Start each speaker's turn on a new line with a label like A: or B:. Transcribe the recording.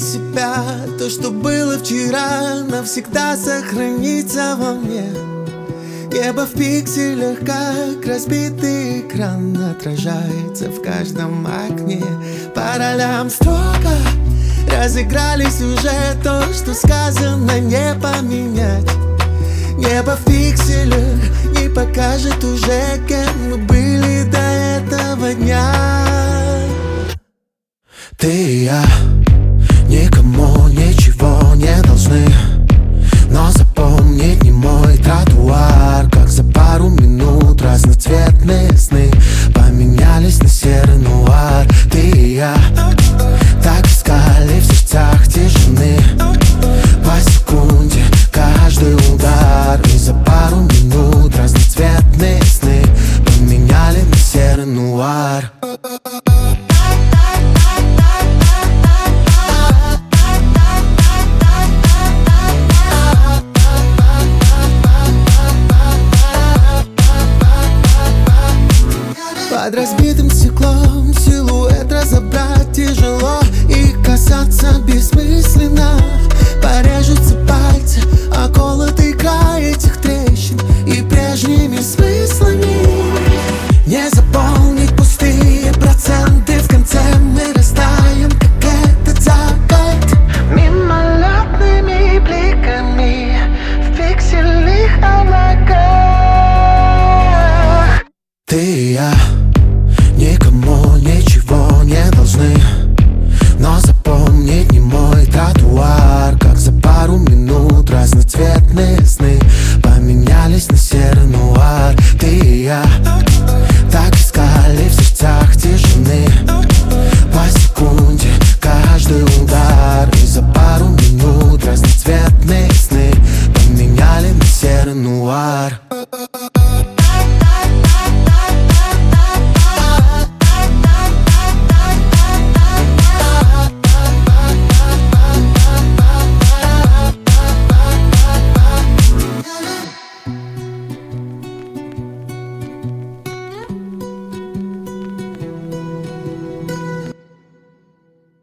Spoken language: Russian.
A: себя. То, что было вчера, навсегда сохранится во мне. Небо в пикселях, как разбитый экран, отражается в каждом окне. По ролям строго разыгрались уже, то, что сказано, не поменять. Небо в пикселях не покажет уже, кем мы были до этого дня.
B: Ты и я никому ничего не должны, но запомнить не мой тротуар, как за пару минут разноцветные сны поменялись на серый нуар. Ты и я так искали в сердцах тишины, по секунде каждый удар, и за пару минут разноцветные сны поменяли на серый нуар.
A: Под разбитым стеклом силуэт разобрать тяжело, и касаться бессмысленно. Порежутся пальцы,